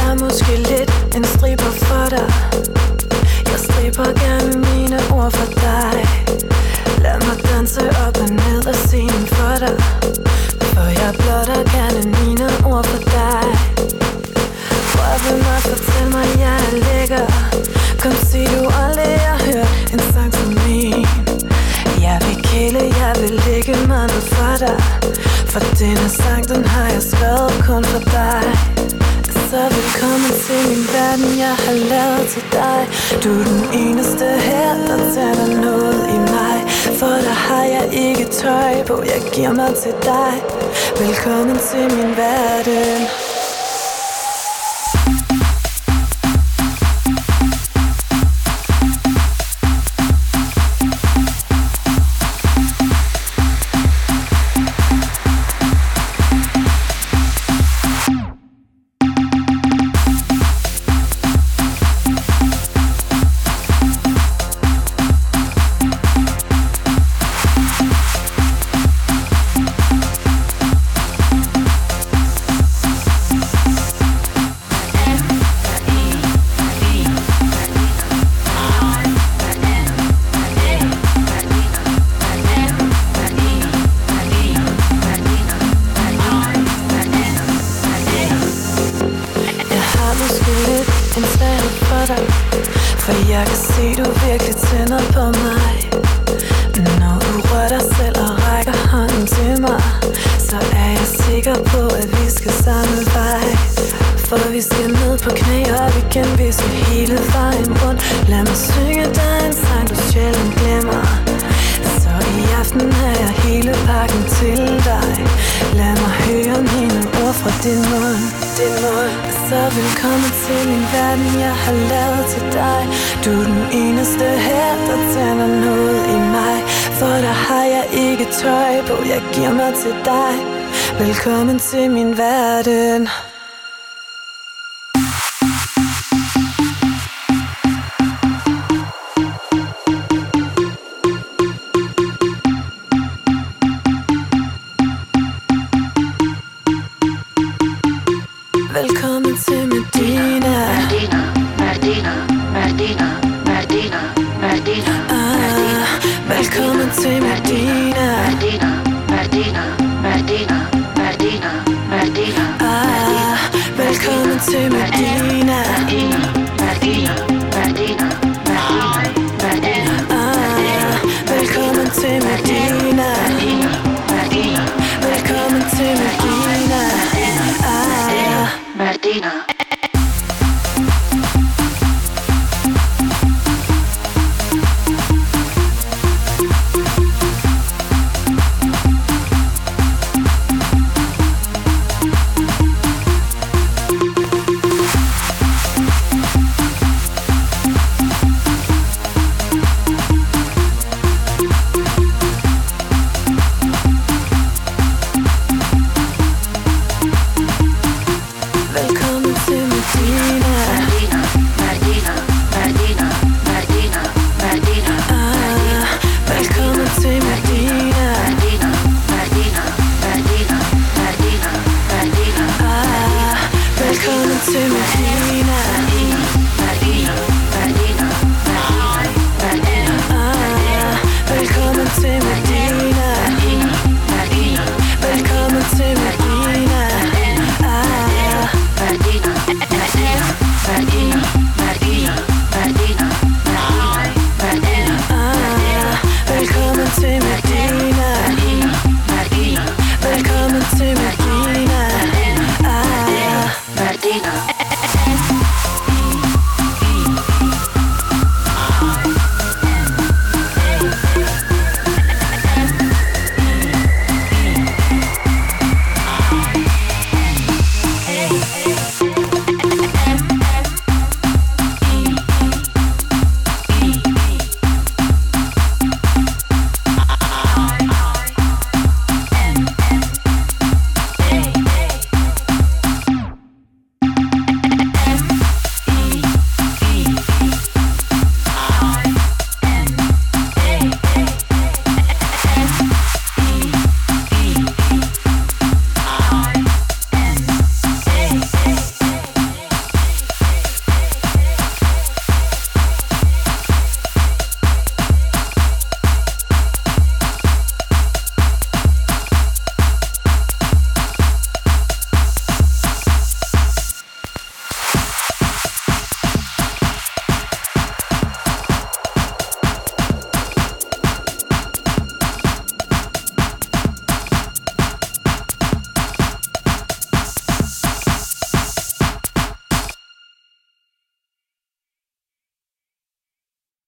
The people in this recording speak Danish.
har måske lidt en striber for dig. Jeg striber gerne mine ord for dig. Lad mig danse op og ned af scenen for dig, for jeg blotter gerne mine ord for dig. Rør ved mig, fortæl mig, jeg er lækker. Kom, sig du aldrig har hørt en sang som min. Jeg vil kæle, jeg vil lægge mig ned for dig, for denne sang, den har jeg skrevet kun for dig. Så velkommen til min verden, jeg har lavet til dig. Du er den eneste her, der tænder noget i mig, for der har jeg ikke tøj på, jeg giver mig til dig. Velkommen til min verden. Velkommen til min verden. Velkommen til Medina. Medina, Medina, Medina, Medina, Medina. Velkommen til Medina. Medina, Medina, Medina. Velkommen til Medina. Medina, Medina, Medina, velkommen til Medina. Velkommen til Medina. Medina. Medina.